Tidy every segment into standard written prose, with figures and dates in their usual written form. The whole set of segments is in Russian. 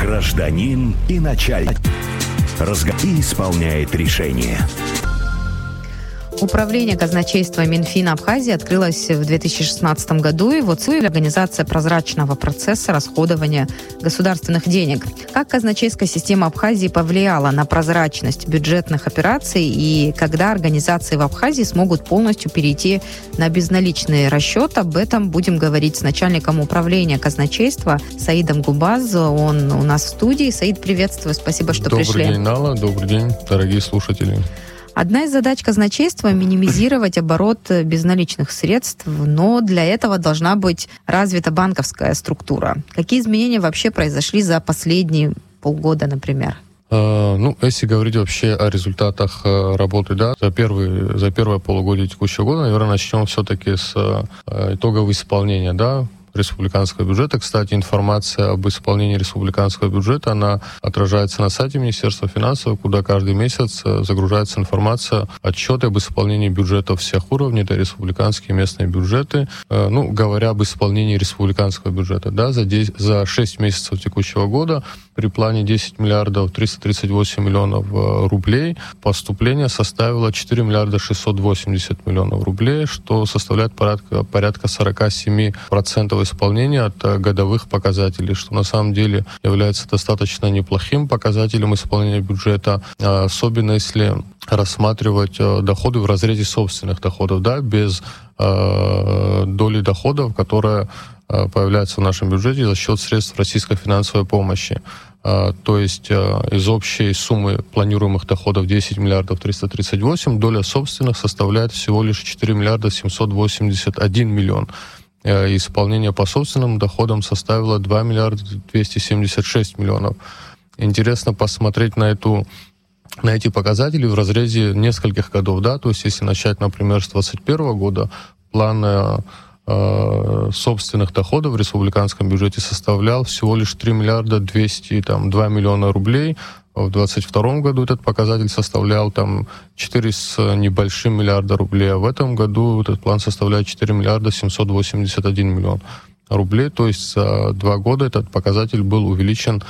Гражданин и начальник. И исполняет решения. Управление казначейства Минфина Абхазии открылось в 2016 году, и вот цель — организация прозрачного процесса расходования государственных денег. Как казначейская система Абхазии повлияла на прозрачность бюджетных операций, и когда организации в Абхазии смогут полностью перейти на безналичный расчет? Об этом будем говорить с начальником управления казначейства Саидом Губаз. Он у нас в студии. Саид, приветствую, спасибо, что пришли. Добрый день, Нала, добрый день, дорогие слушатели. Одна из задач казначейства — минимизировать оборот безналичных средств, но для этого должна быть развита банковская структура. Какие изменения вообще произошли за последние полгода, например? Если говорить вообще о результатах работы, да, за первое полугодие текущего года, наверное, начнем все-таки с итогов исполнения, да, республиканского бюджета. Кстати, информация об исполнении республиканского бюджета, она отражается на сайте Министерства финансов, куда каждый месяц загружается информация, отчеты об исполнении бюджета всех уровней, это республиканские и местные бюджеты. Говоря об исполнении республиканского бюджета, да, за 6 месяцев текущего года при плане 10 миллиардов 338 миллионов рублей поступление составило 4 миллиарда 680 миллионов рублей, что составляет порядка 47% исполнения от годовых показателей, что на самом деле является достаточно неплохим показателем исполнения бюджета, особенно если рассматривать доходы в разрезе собственных доходов, да, без доли доходов, которая появляется в нашем бюджете за счет средств российской финансовой помощи. То есть из общей суммы планируемых доходов 10 миллиардов 338, доля собственных составляет всего лишь 4 миллиарда 781 миллион. Исполнение по собственным доходам составило 2 миллиарда 276 миллионов. Интересно посмотреть на эти показатели в разрезе нескольких годов, да, то есть если начать, например, с 2021 года, план собственных доходов в республиканском бюджете составлял всего лишь 3 миллиарда 202 миллиона рублей. В 2022 году этот показатель составлял 4 с небольшим миллиарда рублей, а в этом году этот план составляет 4 миллиарда 781 миллион рублей. То есть за 2 года этот показатель был увеличен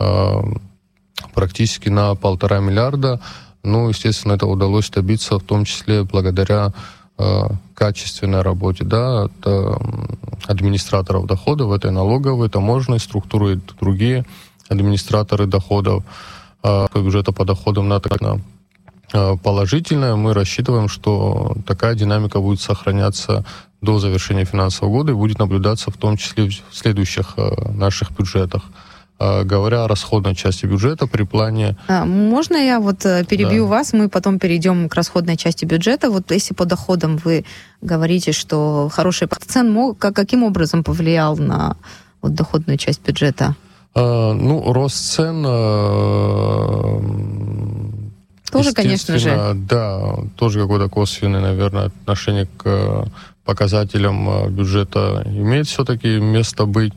практически на 1,5 миллиарда. Естественно, это удалось добиться в том числе благодаря качественной работе, да, от администраторов доходов, это налоговые, таможенные структуры и другие администраторы доходов. Бюджета по доходам положительная. Мы рассчитываем, что такая динамика будет сохраняться до завершения финансового года и будет наблюдаться в том числе в следующих наших бюджетах. Говоря о расходной части бюджета при плане... Можно я перебью вас, мы потом перейдем к расходной части бюджета. Если по доходам вы говорите, что хороший цен, каким образом повлиял на доходную часть бюджета? Рост цен... Тоже, конечно же. Да, тоже какое-то косвенное, наверное, отношение к показателям бюджета имеет все-таки место быть.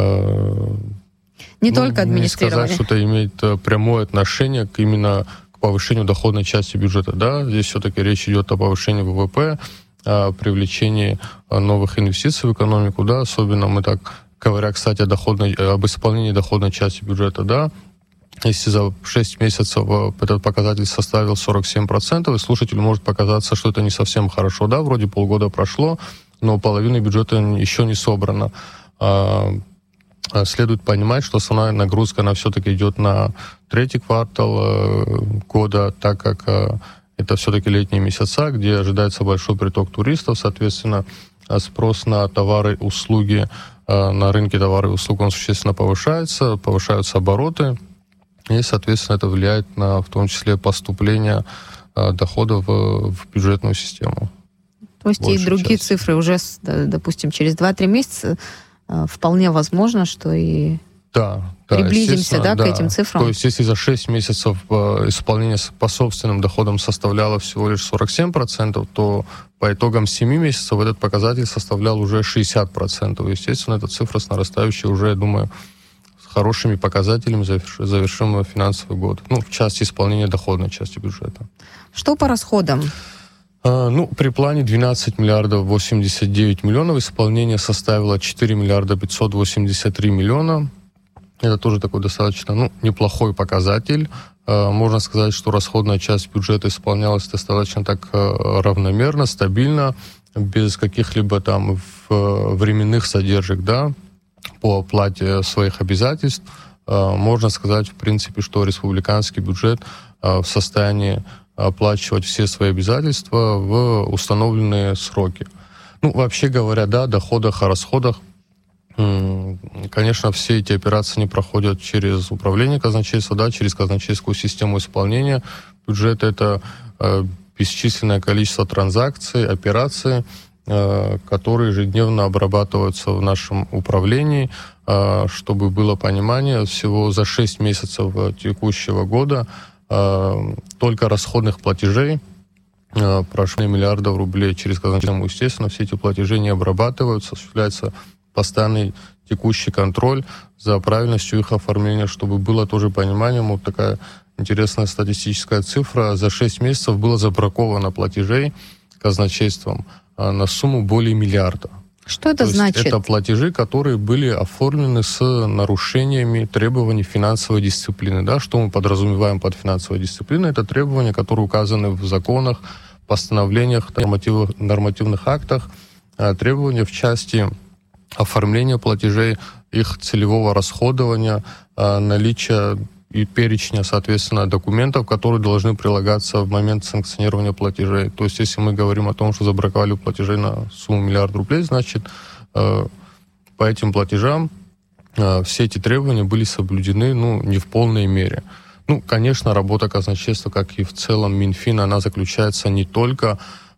Не только администрирование. Не сказать, что это имеет прямое отношение именно к повышению доходной части бюджета. Да? Здесь все-таки речь идет о повышении ВВП, о привлечении новых инвестиций в экономику. Да? Особенно мы так, говоря, кстати, об исполнении доходной части бюджета. Да? Если за 6 месяцев этот показатель составил 47%, и слушателю может показаться, что это не совсем хорошо. Да? Вроде полгода прошло, но половина бюджета еще не собрана. Следует понимать, что основная нагрузка, она все-таки идет на третий квартал года, так как это все-таки летние месяца, где ожидается большой приток туристов, соответственно, спрос на товары и услуги, на рынке товаров и услуг, он существенно повышаются обороты, и, соответственно, это влияет на, в том числе, поступление доходов в бюджетную систему. То есть и другие цифры уже, допустим, через 2-3 месяца вполне возможно, что и приблизимся к этим цифрам. То есть если за 6 месяцев исполнение по собственным доходам составляло всего лишь 47%, то по итогам 7 месяцев этот показатель составлял уже 60%. Естественно, эта цифра с нарастающей уже, я думаю, с хорошими показателями завершим финансовый год. В части исполнения доходной части бюджета. Что по расходам? При плане 12 миллиардов 89 миллионов исполнение составило 4 миллиарда 583 миллиона. Это тоже такой достаточно неплохой показатель. Можно сказать, что расходная часть бюджета исполнялась достаточно так равномерно, стабильно, без каких-либо там временных задержек, да, по оплате своих обязательств. Можно сказать, в принципе, что республиканский бюджет в состоянии оплачивать все свои обязательства в установленные сроки. Вообще говоря, да, о доходах, о расходах, конечно, все эти операции не проходят через управление казначейства, да, через казначейскую систему исполнения бюджета. Это бесчисленное количество транзакций, операций, которые ежедневно обрабатываются в нашем управлении. Чтобы было понимание, всего за 6 месяцев текущего года только расходных платежей прошло миллиардов рублей через казначейство. Естественно, все эти платежи не обрабатываются, осуществляется постоянный текущий контроль за правильностью их оформления, чтобы было тоже понимание. Вот такая интересная статистическая цифра. За 6 месяцев было забраковано платежей казначейством на сумму более миллиарда. Что это значит? Это платежи, которые были оформлены с нарушениями требований финансовой дисциплины. Да? Что мы подразумеваем под финансовой дисциплиной? Это требования, которые указаны в законах, постановлениях, нормативных актах, требования в части оформления платежей, их целевого расходования, наличия и перечня, соответственно, документов, которые должны прилагаться в момент санкционирования платежей. То есть, если мы говорим о том, что забраковали платежей на сумму миллиард рублей, значит, по этим платежам все эти требования были соблюдены, не в полной мере. Конечно, работа казначейства, как и в целом Минфина, она заключается не только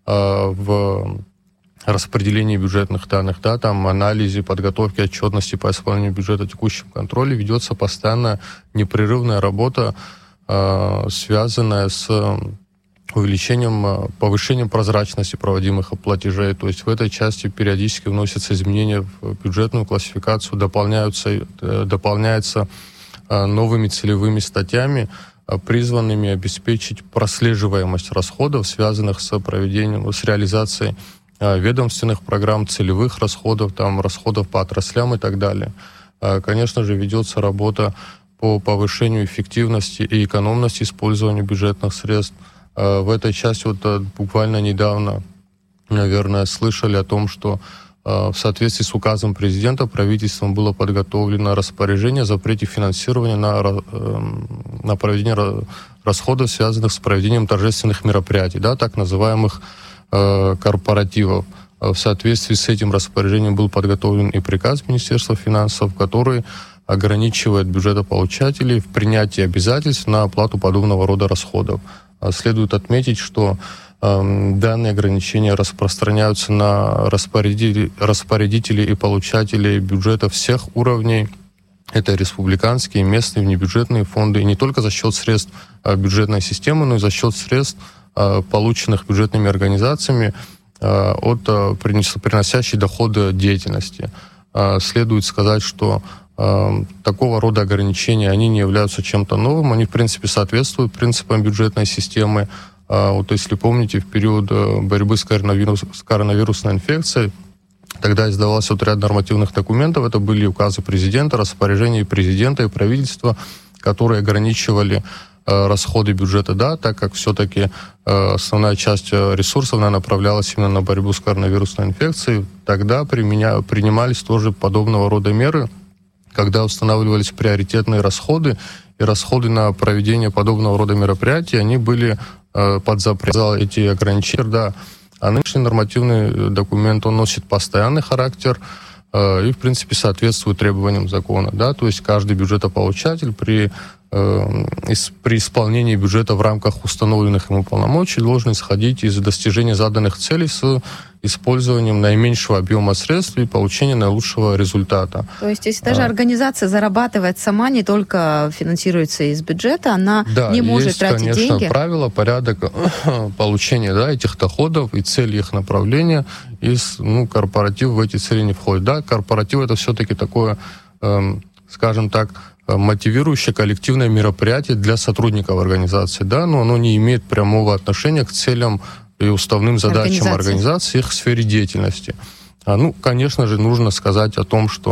в распределении бюджетных данных, да, там анализе, подготовке отчетности по исполнению бюджета, текущем контроле, ведется постоянно непрерывная работа, связанная с повышением прозрачности проводимых платежей. То есть в этой части периодически вносятся изменения в бюджетную классификацию, дополняется новыми целевыми статьями, призванными обеспечить прослеживаемость расходов, связанных с реализацией ведомственных программ, целевых расходов, расходов по отраслям и так далее. Конечно же, ведется работа по повышению эффективности и экономности использования бюджетных средств. В этой части буквально недавно, наверное, слышали о том, что в соответствии с указом президента правительством было подготовлено распоряжение о запрете финансирования на проведение расходов, связанных с проведением торжественных мероприятий, да, так называемых корпоративов. В соответствии с этим распоряжением был подготовлен и приказ Министерства финансов, который ограничивает бюджетополучателей в принятии обязательств на оплату подобного рода расходов. Следует отметить, что данные ограничения распространяются на распорядителей и получателей бюджета всех уровней. Это республиканские, местные, внебюджетные фонды. И не только за счет средств бюджетной системы, но и за счет средств, полученных бюджетными организациями от приносящей доходы деятельности. Следует сказать, что такого рода ограничения, они не являются чем-то новым, они, в принципе, соответствуют принципам бюджетной системы. Если помните, в период борьбы с коронавирусной инфекцией, тогда издавался ряд нормативных документов, это были указы президента, распоряжения президента и правительства, которые ограничивали расходы бюджета, да, так как все-таки основная часть ресурсов направлялась именно на борьбу с коронавирусной инфекцией. Тогда принимались тоже подобного рода меры, когда устанавливались приоритетные расходы, и расходы на проведение подобного рода мероприятий, они были под запрет. Эти ограничения, да. А нынешний нормативный документ, он носит постоянный характер и, в принципе, соответствует требованиям закона, да, то есть каждый бюджетополучатель при исполнении бюджета в рамках установленных ему полномочий должен исходить из достижения заданных целей с использованием наименьшего объема средств и получения наилучшего результата. То есть, если даже организация зарабатывает сама, не только финансируется из бюджета, она не может тратить деньги? Да, есть, конечно, правила, порядок получения, да, этих доходов и цели их направления. Корпоратив в эти цели не входит. Да, корпоратив — это все-таки такое, скажем так, мотивирующее коллективное мероприятие для сотрудников организации, да, но оно не имеет прямого отношения к целям и уставным задачам организации, их сфере деятельности. Конечно же, нужно сказать о том, что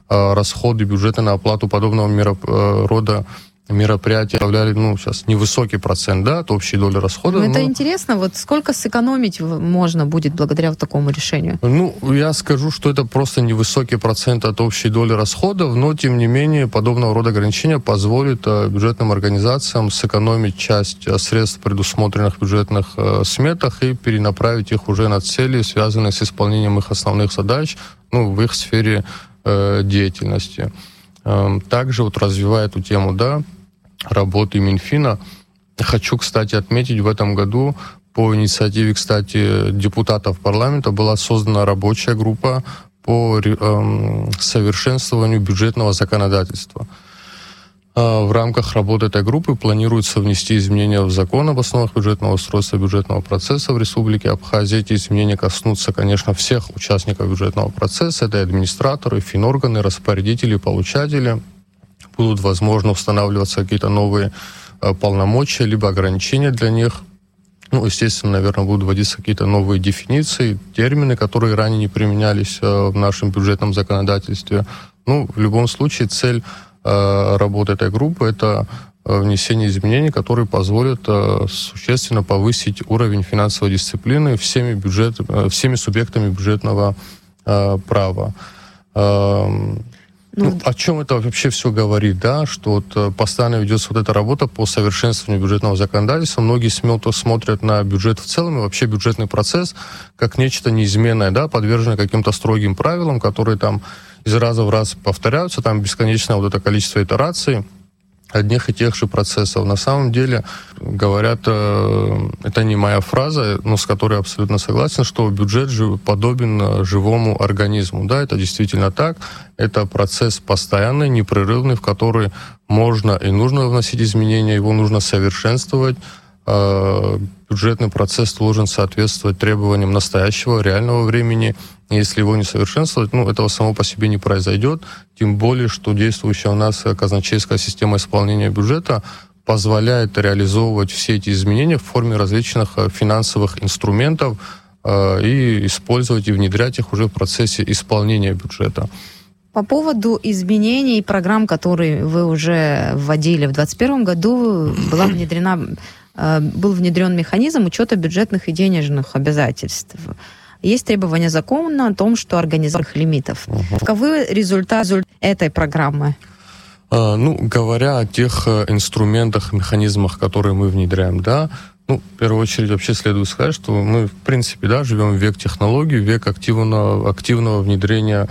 расходы бюджета на оплату подобного рода мероприятия составляли, сейчас невысокий процент, да, от общей доли расходов. Это интересно, вот сколько сэкономить можно будет благодаря вот такому решению? Я скажу, что это просто невысокий процент от общей доли расходов, но, тем не менее, подобного рода ограничения позволит бюджетным организациям сэкономить часть средств, предусмотренных в бюджетных сметах, и перенаправить их уже на цели, связанные с исполнением их основных задач, в их сфере деятельности. Также развивая эту тему, работы Минфина, хочу, кстати, отметить, в этом году по инициативе, кстати, депутатов парламента была создана рабочая группа по совершенствованию бюджетного законодательства. В рамках работы этой группы планируется внести изменения в закон об основах бюджетного устройства бюджетного процесса в Республике Абхазия. Эти изменения коснутся, конечно, всех участников бюджетного процесса. Это и администраторы, финорганы, распорядители, получатели. Будут, возможно, устанавливаться какие-то новые полномочия, либо ограничения для них. Естественно, наверное, будут вводиться какие-то новые дефиниции, термины, которые ранее не применялись в нашем бюджетном законодательстве. В любом случае, цель работы этой группы — это внесение изменений, которые позволят существенно повысить уровень финансовой дисциплины всеми субъектами бюджетного права. О чем это вообще все говорит, что постоянно ведется эта работа по совершенствованию бюджетного законодательства. Многие смотрят на бюджет в целом и вообще бюджетный процесс как нечто неизменное, подверженное каким-то строгим правилам, которые из раза в раз повторяются, бесконечное это количество итераций одних и тех же процессов. На самом деле, говорят, это не моя фраза, но с которой я абсолютно согласен, что бюджет подобен живому организму. Это действительно так. Это процесс постоянный, непрерывный, в который можно и нужно вносить изменения, его нужно совершенствовать. Бюджетный процесс должен соответствовать требованиям настоящего, реального времени. Если его не совершенствовать, этого само по себе не произойдет. Тем более, что действующая у нас казначейская система исполнения бюджета позволяет реализовывать все эти изменения в форме различных финансовых инструментов и использовать и внедрять их уже в процессе исполнения бюджета. По поводу изменений программ, которые вы уже вводили в 2021 году, был внедрен механизм учета бюджетных и денежных обязательств. Есть требования закона о том, что организационных лимитов. Каковы результаты этой программы? Говоря о тех инструментах, механизмах, которые мы внедряем, в первую очередь вообще следует сказать, что мы, в принципе, живем в век технологий, век активного внедрения,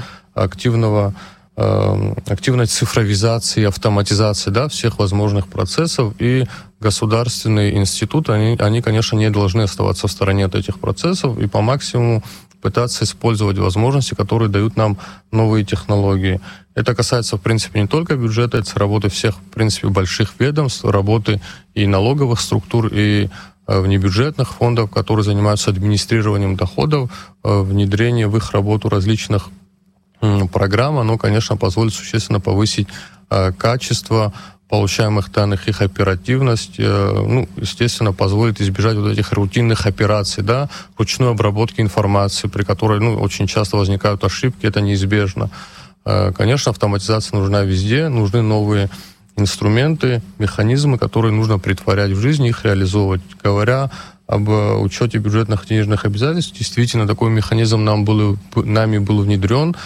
активной цифровизации, автоматизации всех возможных процессов, и государственные институты, они, конечно, не должны оставаться в стороне от этих процессов и по максимуму пытаться использовать возможности, которые дают нам новые технологии. Это касается, в принципе, не только бюджета, это работы всех, в принципе, больших ведомств, работы и налоговых структур, и внебюджетных фондов, которые занимаются администрированием доходов, внедрение в их работу различных программ, оно, конечно, позволит существенно повысить качество получаемых данных, их оперативность, естественно, позволит избежать этих рутинных операций, ручной обработки информации, при которой, очень часто возникают ошибки, это неизбежно. Конечно, автоматизация нужна везде, нужны новые инструменты, механизмы, которые нужно претворять в жизнь, их реализовывать. Говоря об учете бюджетных и денежных обязательств, действительно, такой механизм нами был внедрен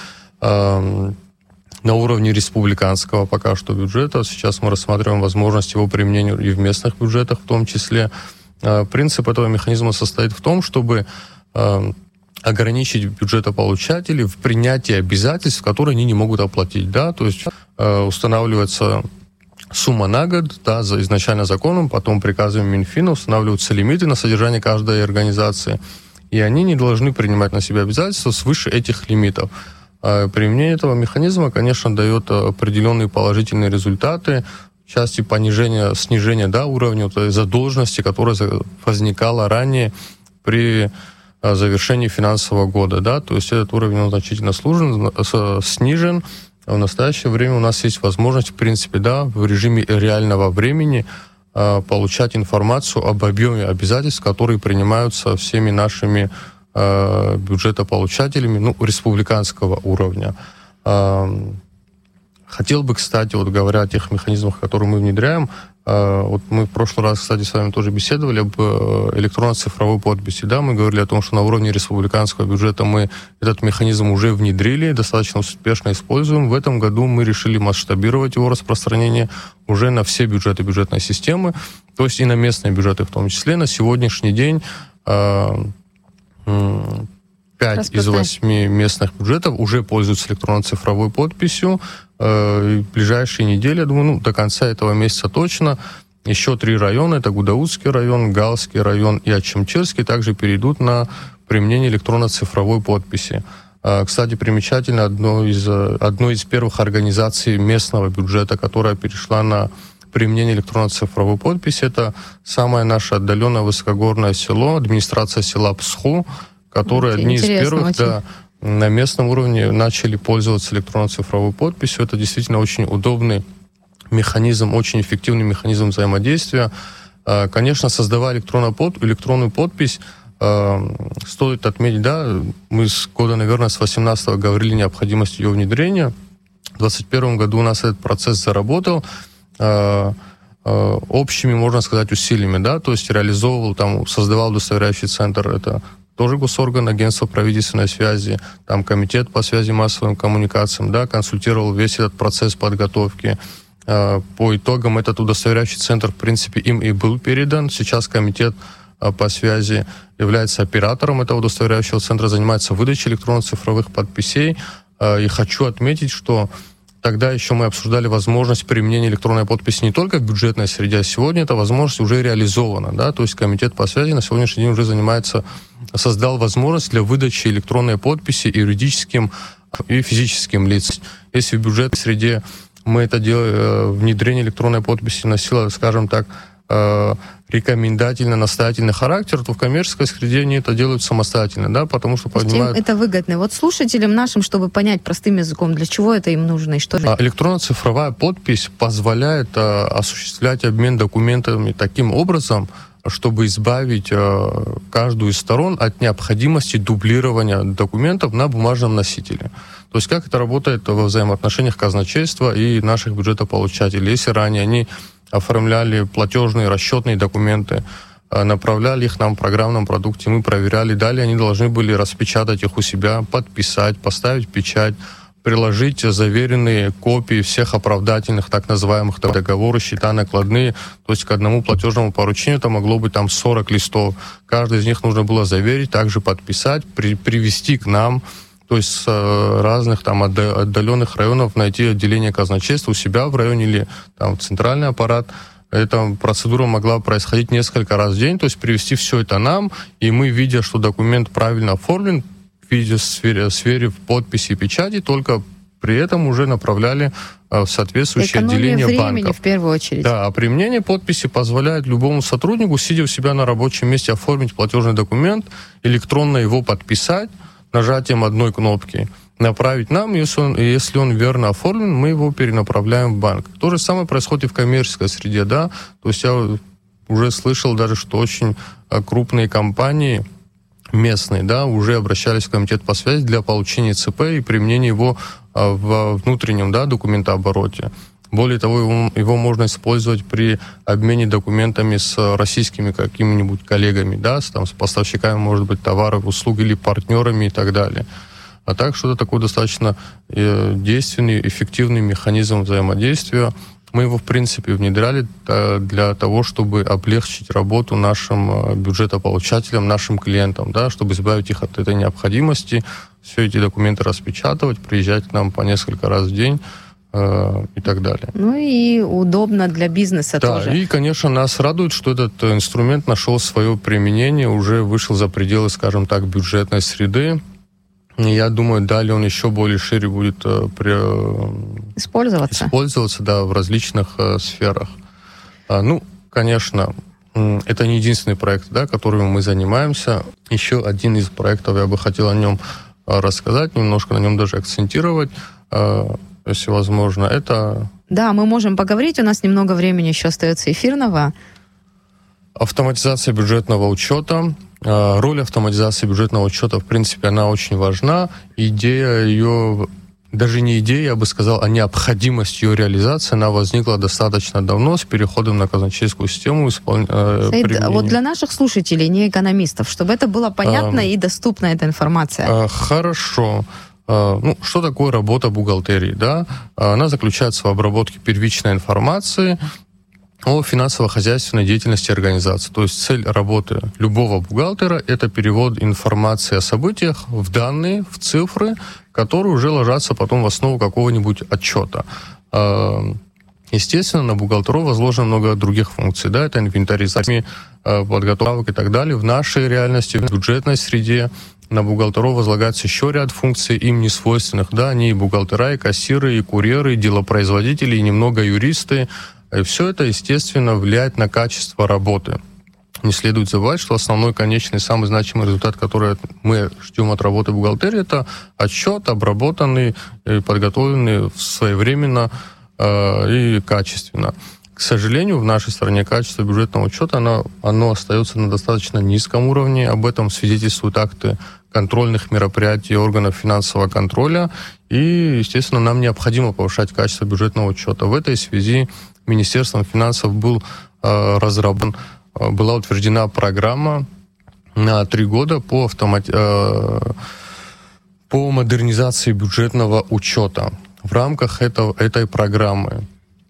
на уровне республиканского пока что бюджета. Сейчас мы рассматриваем возможность его применения и в местных бюджетах в том числе. Принцип этого механизма состоит в том, чтобы ограничить бюджетополучателей в принятии обязательств, которые они не могут оплатить. То есть устанавливается сумма на год, изначально законом, потом приказами Минфина устанавливаются лимиты на содержание каждой организации, и они не должны принимать на себя обязательства свыше этих лимитов. Применение этого механизма, конечно, дает определенные положительные результаты в части снижения уровня задолженности, которая возникала ранее при завершении финансового года. То есть этот уровень значительно снижен. В настоящее время у нас есть возможность, в принципе, в режиме реального времени получать информацию об объеме обязательств, которые принимаются всеми нашими бюджетополучателями республиканского уровня. Хотел бы, кстати, вот говоря о тех механизмах, которые мы внедряем, вот мы в прошлый раз, кстати, с вами тоже беседовали об электронно-цифровой подписи, да, мы говорили о том, что на уровне республиканского бюджета мы этот механизм уже внедрили, достаточно успешно используем. В этом году мы решили масштабировать его распространение уже на все бюджеты бюджетной системы, то есть и на местные бюджеты в том числе. На сегодняшний день 5 из 8 местных бюджетов уже пользуются электронно-цифровой подписью. В ближайшие недели, я думаю, до конца этого месяца точно, еще 3 района, это Гудаутский район, Галский район и Ачимчирский, также перейдут на применение электронно-цифровой подписи. Кстати, примечательно, одной из первых организаций местного бюджета, которая перешла на применение электронно-цифровой подписи, это самое наше отдаленное высокогорное село, администрация села Псху, которые одни из первых на местном уровне начали пользоваться электронно-цифровой подписью. Это действительно очень удобный механизм, очень эффективный механизм взаимодействия. Конечно, создавая электронную подпись, стоит отметить, да, мы с года, наверное, с 18-го говорили о необходимости ее внедрения. В 2021 году у нас этот процесс заработал общими, можно сказать, усилиями, да, то есть создавал удостоверяющий центр, это тоже госорган, агентство правительственной связи, там комитет по связи массовым коммуникациям, да, консультировал весь этот процесс подготовки. По итогам этот удостоверяющий центр, в принципе, им и был передан. Сейчас комитет по связи является оператором этого удостоверяющего центра, занимается выдачей электронно-цифровых подписей. И хочу отметить, что тогда еще мы обсуждали возможность применения электронной подписи не только в бюджетной среде, а сегодня эта возможность уже реализована, да, то есть комитет по связи на сегодняшний день уже создал возможность для выдачи электронной подписи юридическим и физическим лицам. Если в бюджетной среде мы это делаем, внедрение электронной подписи носило, скажем так, рекомендательно-настоятельный характер, то в коммерческой среде они это делают самостоятельно, да, потому что понимают... Им это выгодно. Вот слушателям нашим, чтобы понять простым языком, для чего это им нужно и что... Электронно-цифровая подпись позволяет осуществлять обмен документами таким образом, чтобы избавить каждую из сторон от необходимости дублирования документов на бумажном носителе. То есть как это работает во взаимоотношениях казначейства и наших бюджетополучателей. Если ранее они оформляли платежные, расчетные документы, направляли их нам в программном продукте, мы проверяли, далее они должны были распечатать их у себя, подписать, поставить печать, приложить заверенные копии всех оправдательных, так называемых договоров, счета накладные, то есть к одному платежному поручению это могло быть там 40 листов. Каждый из них нужно было заверить, также подписать, привести к нам, то есть с разных там отдаленных районов найти отделение казначейства у себя в районе или там центральный аппарат. Эта процедура могла происходить несколько раз в день, то есть привести все это нам, и мы, видя, что документ правильно оформлен, сверив подписи и печати, только при этом уже направляли в соответствующее отделение банков. Экономия времени в первую очередь. Да, а применение подписи позволяет любому сотруднику, сидя у себя на рабочем месте, оформить платежный документ, электронно его подписать, нажатием одной кнопки, направить нам, если он верно оформлен, мы его перенаправляем в банк. То же самое происходит и в коммерческой среде, да, то есть я уже слышал даже, что очень крупные компании местные, да, уже обращались в комитет по связи для получения ЦП и применения его в внутреннем, да, документообороте. Более того, его можно использовать при обмене документами с российскими какими-нибудь коллегами, да, с поставщиками, может быть, товаров, услуг или партнерами и так далее. А так, что это такой достаточно действенный, эффективный механизм взаимодействия. Мы его, в принципе, внедряли для того, чтобы облегчить работу нашим бюджетополучателям, нашим клиентам, да, чтобы избавить их от этой необходимости, все эти документы распечатывать, приезжать к нам по несколько раз в день и так далее. Ну и удобно для бизнеса тоже. Да, и, конечно, нас радует, что этот инструмент нашел свое применение, уже вышел за пределы, скажем так, бюджетной среды. Я думаю, далее он еще более шире будет использоваться, да, в различных сферах. Ну, конечно, это не единственный проект, да, которым мы занимаемся. Еще один из проектов, я бы хотел о нем рассказать, немножко на нем даже акцентировать, если возможно. Это... Да, мы можем поговорить, у нас немного времени еще остается эфирного. Автоматизация бюджетного учета. Роль автоматизации бюджетного учета, в принципе, она очень важна. Идея ее даже не идея, я бы сказал, а необходимость ее реализации, она возникла достаточно давно с переходом на казначейскую систему. Саид, вот для наших слушателей, не экономистов, чтобы это было понятно и доступна эта информация. Хорошо. Что такое работа бухгалтерии? Да? Она заключается в обработке первичной информации о финансово-хозяйственной деятельности организации. То есть цель работы любого бухгалтера – это перевод информации о событиях в данные, в цифры, которые уже ложатся потом в основу какого-нибудь отчета. Естественно, на бухгалтеров возложено много других функций. Да? Это инвентаризация, подготовка и так далее. В нашей реальности, в бюджетной среде на бухгалтеров возлагается еще ряд функций, им не свойственных. Да? Они и бухгалтера, и кассиры, и курьеры, и делопроизводители, и немного юристы. И все это, естественно, влияет на качество работы. Не следует забывать, что основной, конечный, самый значимый результат, который мы ждем от работы бухгалтерии, это отчет, обработанный и подготовленный своевременно и качественно. К сожалению, в нашей стране качество бюджетного учета, оно остается на достаточно низком уровне. Об этом свидетельствуют акты контрольных мероприятий органов финансового контроля. И, естественно, нам необходимо повышать качество бюджетного учета. В этой связи Министерством финансов была утверждена программа на 3 года по модернизации бюджетного учета. В рамках этой программы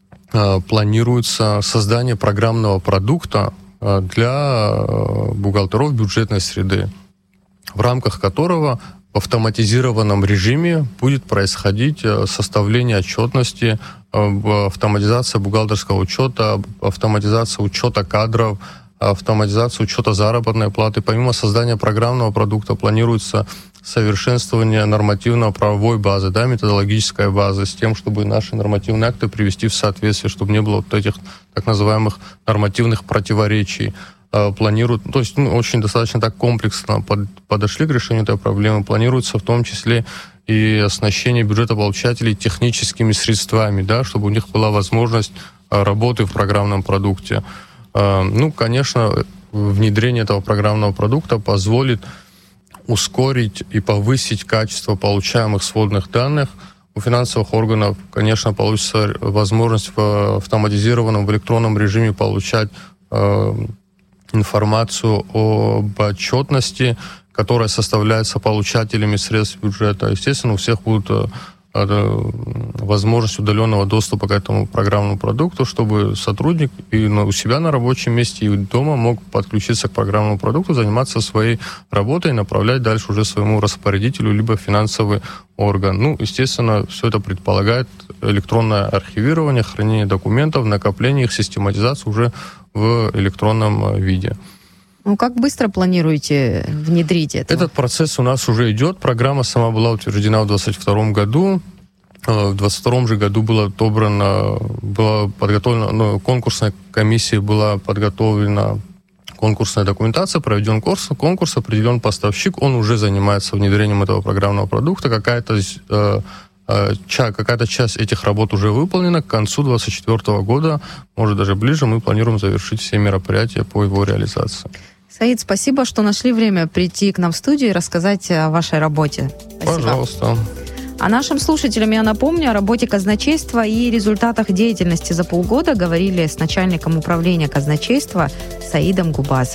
планируется создание программного продукта для бухгалтеров бюджетной среды, в рамках которого в автоматизированном режиме будет происходить составление отчетности, автоматизация бухгалтерского учета, автоматизация учета кадров, автоматизация учета заработной платы. Помимо создания программного продукта планируется совершенствование нормативно-правовой базы, да, методологической базы, с тем, чтобы наши нормативные акты привести в соответствие, чтобы не было вот этих так называемых нормативных противоречий. Планируют, то есть очень достаточно так комплексно подошли к решению этой проблемы. Планируется в том числе и оснащение бюджетополучателей техническими средствами, да, чтобы у них была возможность работы в программном продукте. Конечно, внедрение этого программного продукта позволит ускорить и повысить качество получаемых сводных данных. У финансовых органов, конечно, получится возможность в автоматизированном, в электронном режиме получать информацию об отчетности, которая составляется получателями средств бюджета. Естественно, у всех будет возможность удаленного доступа к этому программному продукту, чтобы сотрудник и у себя на рабочем месте, и дома мог подключиться к программному продукту, заниматься своей работой и направлять дальше уже своему распорядителю, либо финансовый орган. Естественно, все это предполагает электронное архивирование, хранение документов, накопление их, систематизацию уже в электронном виде. Как быстро планируете внедрить это? Этот процесс у нас уже идет. Программа сама была утверждена в 2022 году. В 2022 же году была подготовлена, конкурсная комиссия была подготовлена конкурсная документация, проведен конкурс, определен поставщик, он уже занимается внедрением этого программного продукта. Какая-то часть этих работ уже выполнена. К концу 2024 года, может даже ближе, мы планируем завершить все мероприятия по его реализации. Саид, спасибо, что нашли время прийти к нам в студию и рассказать о вашей работе. Спасибо. Пожалуйста. А нашим слушателям я напомню о работе казначейства и результатах деятельности за полгода говорили с начальником управления казначейства Саидом Губаз.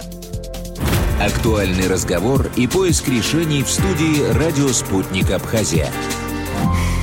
Актуальный разговор и поиск решений в студии «Радио Спутник Абхазия».